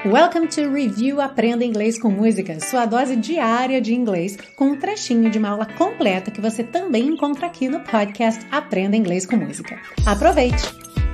Welcome to Review Aprenda Inglês com Música, sua dose diária de inglês, com um trechinho de uma aula completa que você também encontra aqui no podcast Aprenda Inglês com Música. Aproveite!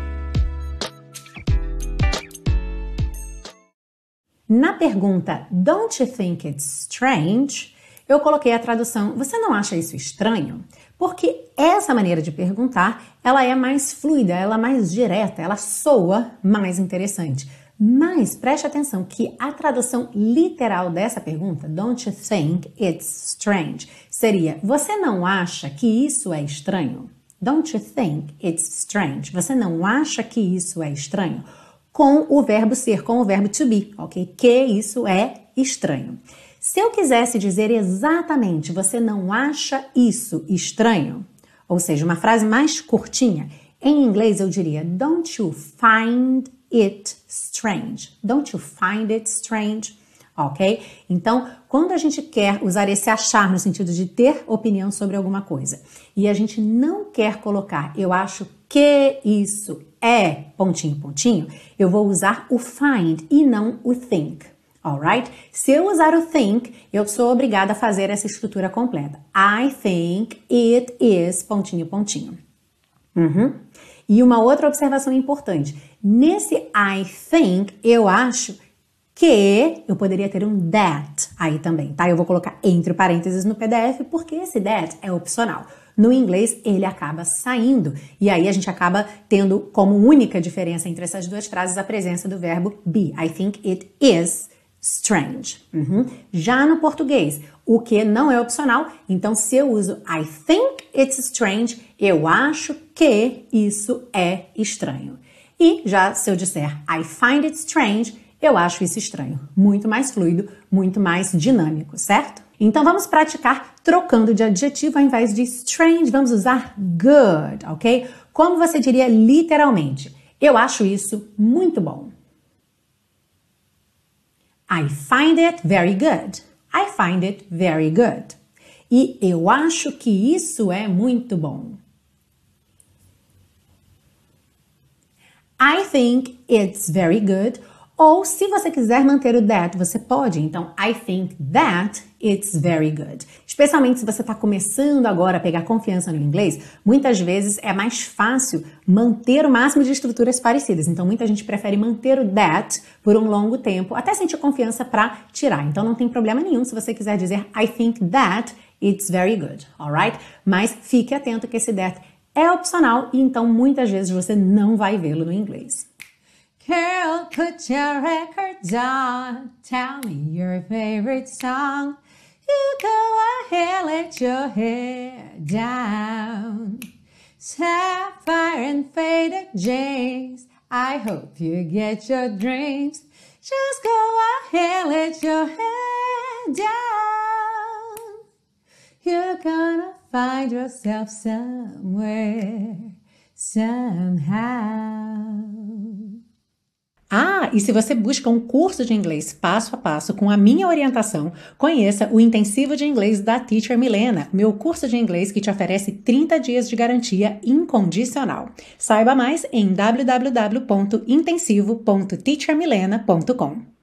Na pergunta Don't you think it's strange? Eu coloquei a tradução Você não acha isso estranho? Porque essa maneira de perguntar, ela é mais fluida, ela é mais direta, ela soa mais interessante. Mas preste atenção que a tradução literal dessa pergunta, Don't you think it's strange? Seria, você não acha que isso é estranho? Don't you think it's strange? Você não acha que isso é estranho? Com o verbo ser, com o verbo to be, ok? Que isso é estranho. Se eu quisesse dizer exatamente, você não acha isso estranho? Ou seja, uma frase mais curtinha, em inglês eu diria, Don't you find it strange? Don't you find it strange? Ok? Então, quando a gente quer usar esse achar no sentido de ter opinião sobre alguma coisa e a gente não quer colocar eu acho que isso é pontinho, pontinho, eu vou usar o find e não o think. Alright? Se eu usar o think, eu sou obrigada a fazer essa estrutura completa. I think it is pontinho, pontinho. E uma outra observação importante. Nesse I think, eu acho que eu poderia ter um that aí também, tá? Eu vou colocar entre parênteses no PDF porque esse that é opcional. No inglês, ele acaba saindo e aí a gente acaba tendo como única diferença entre essas duas frases a presença do verbo be. I think it is strange. Já no português, o que não é opcional, então se eu uso I think it's strange, eu acho que isso é estranho. E já se eu disser I find it strange, eu acho isso estranho. Muito mais fluido, muito mais dinâmico, certo? Então vamos praticar trocando de adjetivo ao invés de strange, vamos usar good, ok? Como você diria literalmente? Eu acho isso muito bom. I find it very good. I find it very good. E eu acho que isso é muito bom. I think it's very good. Ou se você quiser manter o that, você pode. Então, I think that it's very good. Especialmente se você está começando agora a pegar confiança no inglês, muitas vezes é mais fácil manter o máximo de estruturas parecidas. Então, muita gente prefere manter o that por um longo tempo, até sentir confiança para tirar. Então, não tem problema nenhum se você quiser dizer I think that it's very good, alright? Mas fique atento que esse that é opcional e então muitas vezes você não vai vê-lo no inglês. Girl, put your records on. Tell me your favorite song. You go ahead, let your hair down. Sapphire and faded jeans. I hope you get your dreams. Just go ahead, let your hair down. You're gonna find yourself somewhere, somehow. E se você busca um curso de inglês passo a passo com a minha orientação, conheça o Intensivo de Inglês da Teacher Milena, meu curso de inglês que te oferece 30 dias de garantia incondicional. Saiba mais em www.intensivo.teachermilena.com.